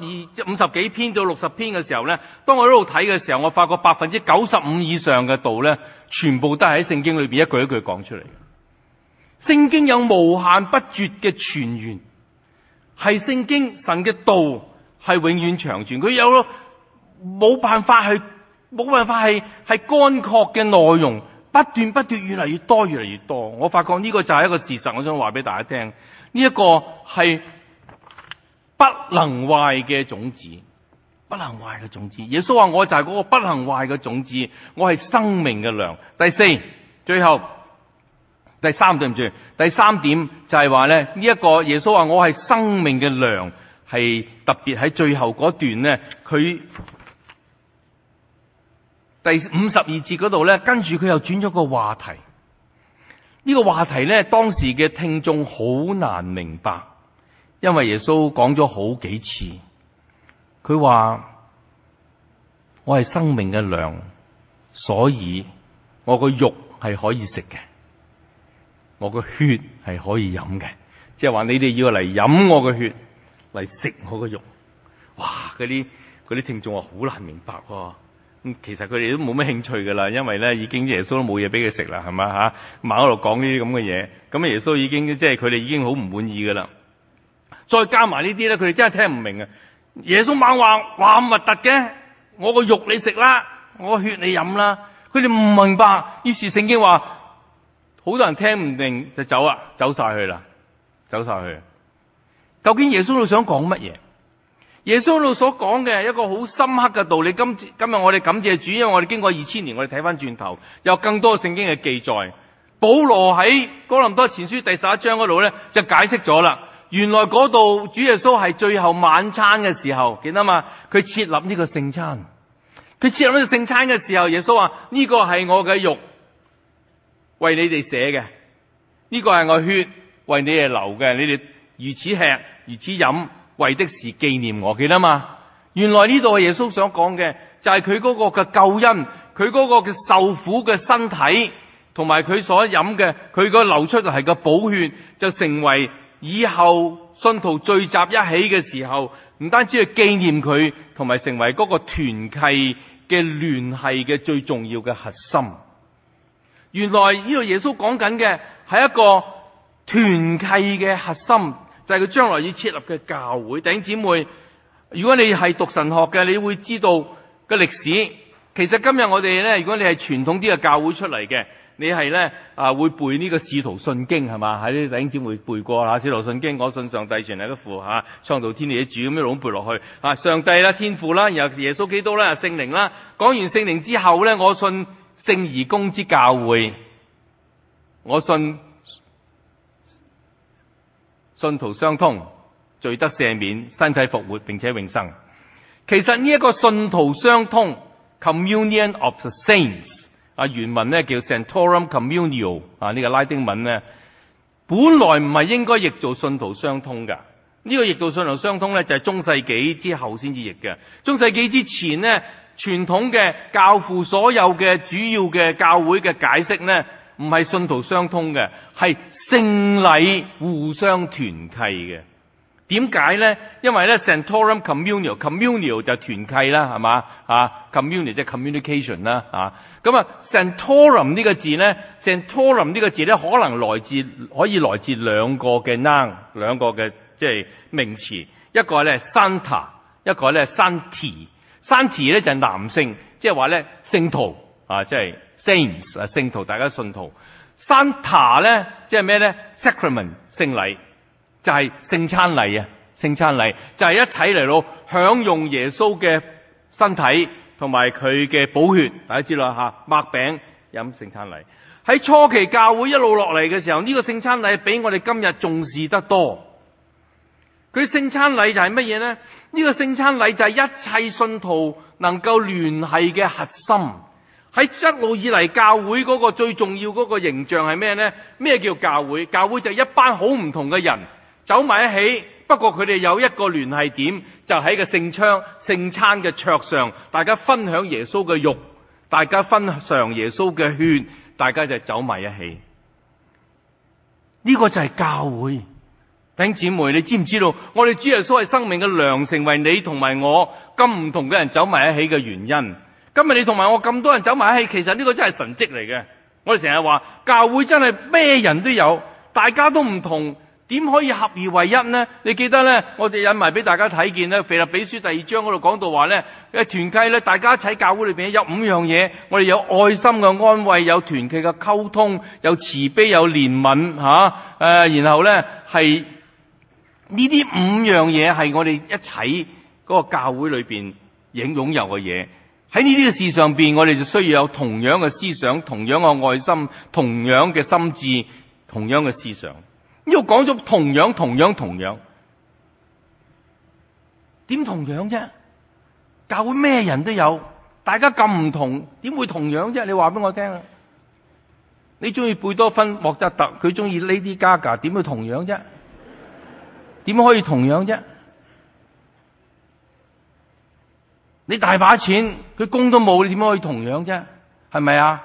50幾篇到60篇嘅時候咧，當我喺度睇嘅時候，我發覺95%以上嘅道咧，全部都係喺聖經裏邊一句一句講出嚟。聖經有無限不絕嘅泉源，係聖經神嘅道係永遠長存，佢有冇辦法係乾涸嘅內容，不斷越嚟越多。我發覺呢個就係一個事實，我想話俾大家聽，呢一個係不能壞嘅種子，不能壞嘅種子。耶穌話我就係嗰個不能壞嘅種子，我係生命嘅糧。第三點就係話咧，呢一個耶穌話我係生命嘅糧，係特別喺最後嗰段咧，佢第52節嗰度咧，跟住佢又轉咗個話題。呢個話題咧，當時嘅聽眾好難明白，因為耶穌講咗好幾次，佢話我係生命嘅糧，所以我個肉係可以食嘅，我個血係可以飲嘅，即係話你哋要嚟飲我個血，嚟食我個肉。哇！嗰啲聽眾話好難明白喎。咁其實佢哋都冇乜興趣噶啦，因為咧已經耶穌都冇嘢俾佢食啦，係嘛吓？猛喺度講呢啲咁嘅嘢，咁耶穌已經即係佢哋已經好唔滿意噶啦。再加埋呢啲咧，佢哋真係聽唔明啊！耶穌猛話咁核突嘅，我個肉你食啦，我個血你飲啦，佢哋唔明白。於是聖經話，好多人聽唔明就走晒去啦，走晒去。究竟耶穌都想講乜嘢？耶穌度所講嘅一個好深刻嘅道理，今日我哋感謝主，因為我哋經過2000年，我哋睇翻轉頭，有更多聖經嘅記載。保羅喺哥林多前書第11章嗰度咧，就解釋咗啦。原來嗰度主耶穌係最後晚餐嘅時候，記得嘛？佢設立呢個聖餐，佢設立呢個聖餐嘅時候，耶穌話呢個係我嘅肉，為你哋捨嘅，呢個係我血，為你哋流嘅，你哋如此吃，如此飲，為的是紀念我，記得嘛？原來呢度係耶穌所講嘅，就係佢嗰個嘅救恩，佢嗰個嘅受苦嘅身體，同埋佢所飲嘅，佢個流出係個寶血，就成為以後信徒聚集一起嘅時候，唔單止係紀念佢，同埋成為嗰個團契嘅聯繫嘅最重要嘅核心。原來呢度耶穌講緊嘅係一個團契嘅核心，就係佢將來要設立嘅教會。弟兄姊妹，如果你係讀神學嘅，你會知道嘅歷史。其實今日我哋咧，如果你係傳統啲嘅教會出嚟嘅，你係咧會背呢個使徒信經係嘛？喺啲弟兄姊妹背過吓使徒信經，我信上帝全係一個父吓，創造天地嘅主，咁一路背落去啊，上帝啦、天父啦，然後耶穌基督啦、聖靈啦。講完聖靈之後咧，我信聖而公之教會，我信信徒相通，罪得赦免，身體復活，並且永生。其實呢一個信徒相通 （Communion of the Saints） 原文咧叫 Sanctorum Communio 呢個拉丁文咧，本來唔係應該譯做信徒相通噶。呢個譯做信徒相通咧，就係中世紀之後先至譯嘅。中世紀之前咧，傳統嘅教父所有嘅主要嘅教會嘅解釋咧，唔係信徒相通嘅，係聖禮互相團契嘅。點解咧？因為咧 Sanctorum Communio 就團契啦，係嘛？Communio 即係 communication 啦，咁Sanctorum 呢個字咧 ，Sanctorum 呢個字咧，可以來自兩個嘅 noun， 兩個嘅即係名詞，一個咧 Santa， 一個咧 Sancti。Sancti 咧就係男性，即係話咧聖徒即係 Saints 聖徒，大家信徒。Santa 咧即係咩咧 ？Sacrament 聖禮。就係聖餐禮聖餐禮就係一齊嚟到享用耶穌嘅身體同埋佢嘅寶血，大家知道吓，擘餅飲聖餐禮。喺初期教會一路落嚟嘅時候，呢個聖餐禮比我哋今日重視得多。佢聖餐禮就係乜嘢呢？呢個聖餐禮就係一切信徒能夠聯繫嘅核心。喺一路以嚟教會嗰個最重要嗰個形象係咩呢？咩叫教會？教會就係一班好唔同嘅人走埋一起，不過佢哋有一個聯繫點，就喺個聖餐嘅桌上，大家分享耶穌嘅肉，大家分享耶穌嘅血，大家就走埋一起。呢個就係教會。弟兄姊妹，你知唔知道我哋主耶穌係生命嘅糧，成為你同埋我咁唔同嘅人走埋一起嘅原因？今日你同埋我咁多人走埋一起，其實呢個真係神蹟嚟嘅。我哋成日話教會真係咩人都有，大家都唔同，點可以合而為一呢？你記得呢，我哋引埋俾大家睇見呢，腓立比書第2章嗰度講到話呢，團契呢，大家一齊教會裏邊有5樣嘢，我哋有愛心嘅安慰，有團契嘅溝通，有慈悲，有憐憫然後呢係呢啲5樣嘢係我哋一齊嗰個教會裏邊擁有嘅嘢。喺呢啲嘅事上邊，我哋就需要有同樣嘅思想、同樣嘅愛心、同樣嘅心智、同樣嘅思想。呢度講咗同樣，點同樣啫？教會咩人都有，大家咁唔同，點會同樣啫？你話俾我聽啊！你中意貝多芬、莫扎特，佢中意 Lady Gaga， 點會同樣啫？點可以同樣啫？你大把錢，佢工都冇，你點可以同樣啫？係咪啊？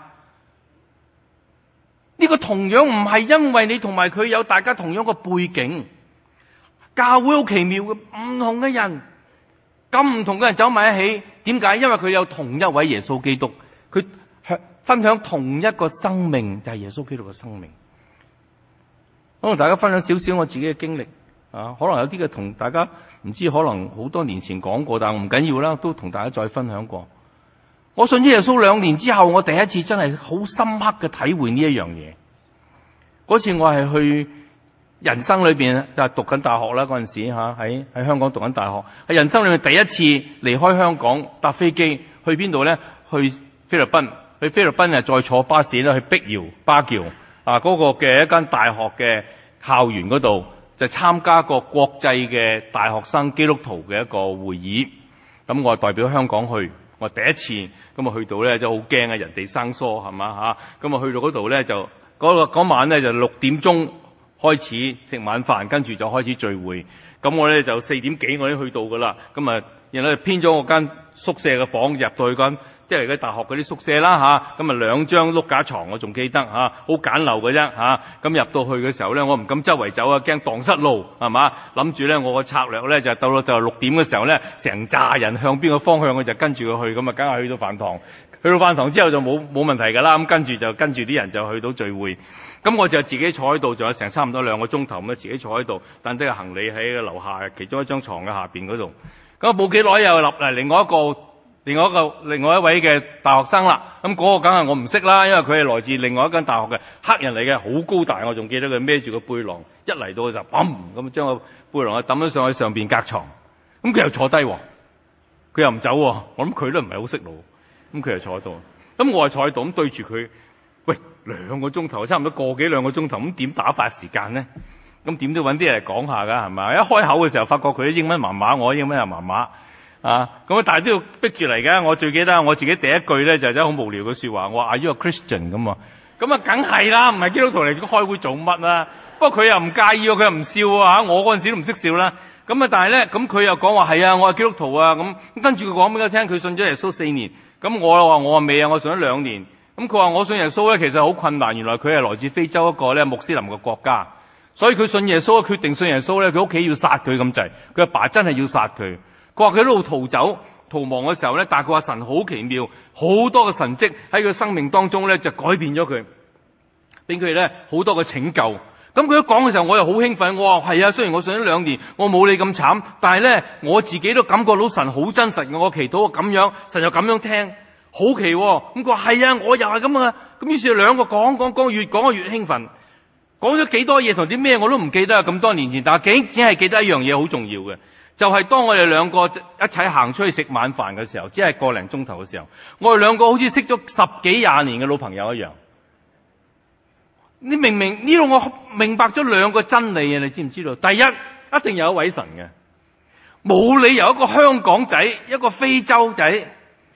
呢個同樣唔係因為你同埋佢有大家同樣嘅背景，教會好奇妙嘅，唔同嘅人，咁唔同嘅人走埋一起，點解？因為佢有同一位耶穌基督，佢分享同一個生命，就係耶穌基督嘅生命。我同大家分享少少我自己嘅經歷啊，可能有啲嘅同大家唔知，可能好多年前講過，但係唔緊要啦，都同大家再分享過。我信咗耶穌2年之後，我第一次真係好深刻嘅體會呢一樣嘢。嗰次我係去人生裏邊就係讀緊大學啦，嗰陣時喺香港讀緊大學，喺人生裏面第一次離開香港搭飛機去邊度咧？去菲律賓。去菲律賓啊，再坐巴士咧去碧瑤巴喬啊，嗰個嘅一間大學嘅校園嗰度，就參加個國際嘅大學生基督徒嘅一個會議。咁我代表香港去，我第一次咁啊去到咧就好驚啊，人地生疏係嘛嚇，咁啊去到嗰度咧就嗰晚咧就6點鐘開始食晚飯，跟住就開始聚會。咁我咧就4點幾我已經去到噶啦，咁啊然後編咗我間宿舍嘅房入到去間。即係而家大學嗰啲宿舍啦嚇，咁啊2張碌架床我仲記得嚇，好簡陋嘅啫嚇。咁入到去嘅時候咧，我唔敢周圍走啊，驚蕩失路係嘛。諗住咧，我個策略咧就到咗就6點嘅時候咧，成紮人向邊個方向我就跟住佢去，咁啊梗係去到飯堂。去到飯堂之後就冇問題㗎啦。咁跟住啲人就去到聚會。咁我就自己坐喺度，仲有成差唔多2個鐘頭咁啊，自己坐喺度，等啲行李喺樓下其中一張床嘅下邊嗰度。咁冇幾耐又立嚟另外一位嘅大學生啦，咁嗰個梗係我唔識啦，因為佢係來自另外一間大學嘅黑人嚟嘅，好高大，我仲記得佢孭住個背囊，一嚟到嘅時候，砰咁將個背囊啊抌咗上去上邊隔床，咁佢又坐低，佢又唔走，我諗佢都唔係好識路，咁佢又坐喺度，咁我係坐喺度咁對住佢，喂2個鐘頭，差唔多個幾2個鐘頭，咁點打發時間呢？咁點都揾啲嘢嚟講下㗎，係咪？一開口嘅時候，發覺佢啲英文麻麻，我英文又麻麻。咁但係都要逼住嚟嘅。我最記得我自己第一句咧就係一好無聊嘅說話，我話 Are you a Christian 咁啊？咁啊梗係啦，唔係基督徒嚟開會做乜啦？不過佢又唔介意，佢又唔笑啊！我嗰陣時都唔識笑啦。咁啊，但係咧，咁佢又講話係啊，我係基督徒啊。咁跟住佢講俾我聽，佢信咗耶穌4年。咁我話我話未啊，我信咗2年。咁佢話我信耶穌咧，其實好困難。原來佢係來自非洲一個咧穆斯林嘅國家，所以佢信耶穌，決定信耶穌咧，佢屋企要殺佢咁滯。佢阿爸真係要殺佢。佢話佢喺度逃走、逃亡嘅時候咧，但係佢話神好奇妙，好多嘅神蹟喺佢生命當中咧就改變咗佢，俾佢咧好多嘅拯救。咁佢一講嘅時候，我又好興奮。我話係啊，雖然我信咗2年，我冇你咁慘，但係咧我自己都感覺到神好真實嘅。我祈禱咁樣，神又咁樣聽，好奇。咁佢話係啊，我又係咁啊。咁於是2個講，越講越興奮。講咗幾多嘢同啲咩我都唔記得啊，咁多年前，但係只係記得一樣嘢好重要嘅。就係當我哋2個一齊行出去食晚飯嘅時候，只係個零鐘頭嘅時候，我哋2個好似識咗10幾20年嘅老朋友一樣。你明明呢度我明白咗2個真理啊！你知唔知道？第一，一定有一位神嘅，冇理由一個香港仔一個非洲仔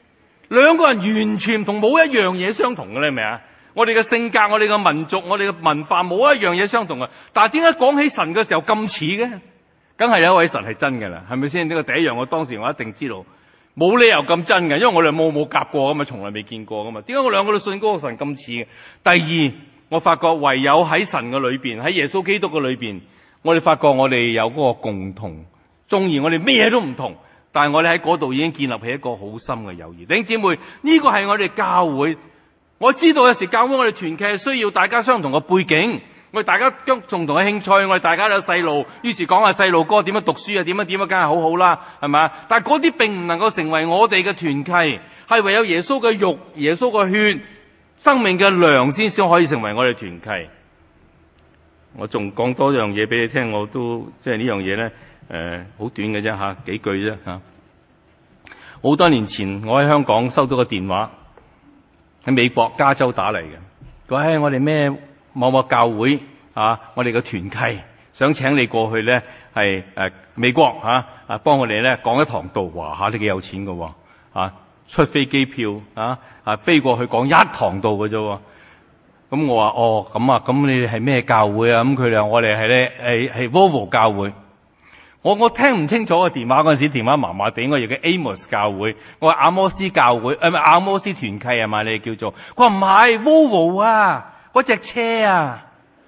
，2個人完全同冇一樣嘢相同嘅咧，係咪啊？我哋嘅性格、我哋嘅民族、我哋嘅文化冇一樣嘢相同嘅，但係點解講起神嘅時候咁似嘅？梗係有一位神係真嘅啦，係咪先？呢個第一樣，我當時我一定知道，冇理由咁真嘅，因為我哋冇夾過咁啊，從來未見過噶嘛。點解我2個都信嗰個神咁似嘅？第二，我發覺唯有喺神嘅裏邊，喺耶穌基督嘅裏邊，我哋發覺我哋有嗰個共同。縱然我哋咩都唔同，但係我哋喺嗰度已經建立起一個好深嘅友誼。弟兄姊妹，呢個係我哋教會。我知道有時教會我哋團契係需要大家相同嘅背景。我哋大家共同嘅興趣，我哋大家都有細路，於是講下細路哥點樣讀書啊，點樣梗係好好啦，係咪啊？但係嗰啲並唔能夠成為我哋嘅團契，係唯有耶穌嘅肉、耶穌嘅血、生命嘅糧先可以成為我哋團契。 我仲講多樣嘢俾你聽，我都即係呢樣嘢咧，好短嘅啫嚇，幾句啫嚇。好多年前，我喺香港收到個電話，喺美國加州打嚟嘅。佢話：我哋咩某某教會啊，我哋嘅團契想請你過去咧，係美國幫我哋咧講一堂道。哇嚇，你幾有錢㗎喎出飛機票飛過去講一堂道㗎啫喎。咁我話：咁你哋係咩教會啊？咁佢哋話：我哋係 Volvo 教會。我聽唔清楚個電話嗰陣時，電話麻麻地，我以為叫 Amos 教會，我話阿摩斯教會，阿摩斯團契係嘛？你哋叫做？佢話唔係 Volvo 啊，嗰隻車啊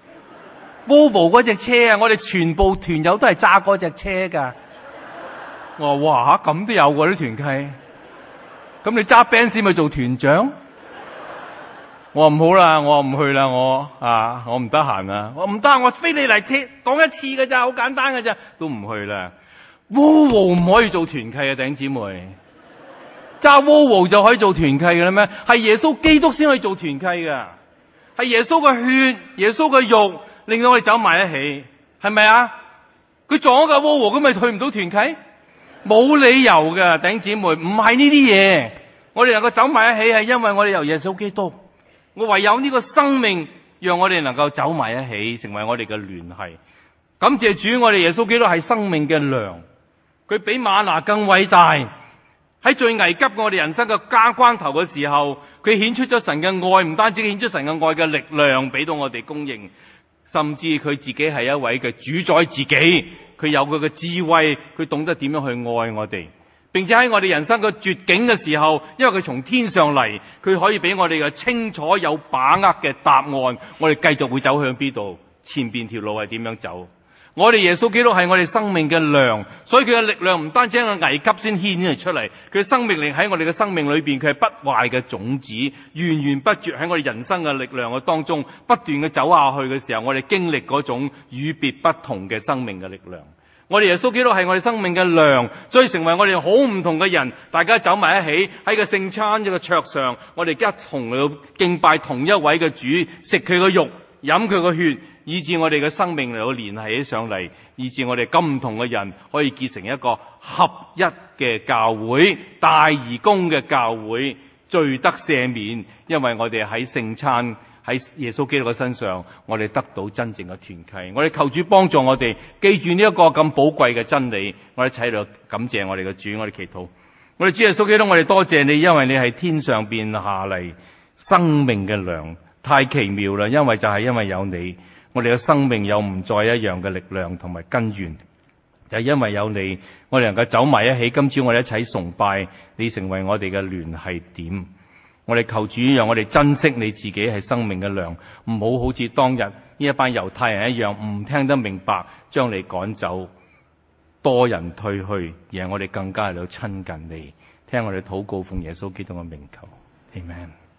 ，Volvo 嗰隻車啊，我哋全部團友都係揸嗰隻車㗎。我話：哇嚇，咁都有喎啲團契，咁你揸 Benz 咪做團長？我話唔好啦，我話唔去啦，我唔得閒啊，我唔得，我非你嚟講一次㗎咋，好簡單㗎咋，都唔去啦。Volvo 唔可以做團契啊，弟兄姊妹，揸 Volvo 就可以做團契㗎啦咩？係耶穌基督先可以做團契㗎，係耶穌嘅血、耶穌嘅肉令到我哋走埋一起，係咪啊？佢撞咗架 Volvo，咁咪去唔到團契？冇理由㗎，弟兄姊妹，唔係呢啲嘢，我哋能夠走埋一起係因為我哋由耶穌基督。我唯有呢個生命，讓我哋能夠走埋一起，成為我哋嘅聯繫。感謝主，我哋耶穌基督係生命嘅糧，佢比嗎哪更偉大。喺最危急我哋人生嘅關頭嘅時候，佢顯出咗神嘅愛，唔單止顯出神嘅愛嘅力量俾到我哋供應，甚至佢自己係一位嘅主宰自己，佢有佢嘅智慧，佢懂得點樣去愛我哋。並且喺我哋人生嘅絕境嘅時候，因為佢從天上嚟，佢可以俾我哋嘅清楚有把握嘅答案，我哋繼續會走向邊度，前邊條路係點樣走。我哋耶穌基督係我哋生命嘅糧，所以佢嘅力量唔單止喺個危急先顯現出嚟，佢嘅生命力喺我哋嘅生命裏邊，佢係不壞嘅種子，源源不絕喺我哋人生嘅力量嘅當中不斷嘅走下去嘅時候，我哋經歷嗰種與別不同嘅生命嘅力量。我哋耶穌基督係我哋生命嘅糧，所以成為我哋好唔同嘅人，大家走埋一起喺個聖餐呢個桌上，我哋一同去敬拜同一位嘅主，食佢嘅肉，飲佢嘅血，以致我哋嘅生命嚟到連繫起上嚟，以致我哋咁唔同嘅人可以結成一個合一嘅教會，大而公嘅教會，罪得赦免，因為我哋喺聖餐喺耶穌基督嘅身上，我哋得到真正嘅團契。我哋求主幫助我哋記住呢一個咁寶貴嘅真理。我哋一齊喺度感謝我哋嘅主，我哋祈禱。我哋主耶穌基督，我哋多謝你，因為你係天上邊下嚟生命嘅糧，太奇妙啦！因為就係因為有你，我哋嘅生命有唔再一樣嘅力量同埋根源。就係因為有你，我哋能夠走埋一起。今朝我哋一齊崇拜你，成為我哋嘅聯繫點。我哋求主讓我哋珍惜你自己係生命嘅糧，唔好好似當日呢一班猶太人一樣唔聽得明白，將你趕走，多人退去，而係我哋更加嚟到親近你。聽我哋禱告，奉耶穌基督嘅名求，Amen。